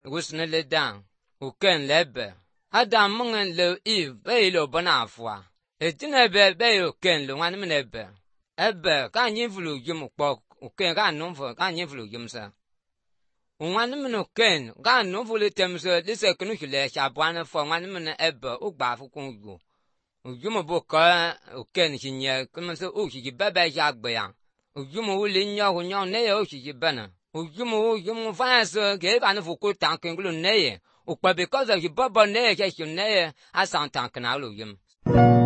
wusne le dan u ken lebe adam mungen le Eve be lo bonafwa etine be yo ken lo wan mnebe ebe ka nyimfulu jum kpok u ken ka numfo ka nyimfulu jum sa wan mno ken ka numfulu temse dise knu hile chabwan fo wan mne ebe u gba fu kun ju u jum bo ka u ken hinye kmse u hi bebe jagbe ya u jum u le nyo ne yo hi bana u jum fa so ge ba no fu ko tan ken glu ne ye u pa because of bobo ne ye ke ne ye asan tan kana lu jum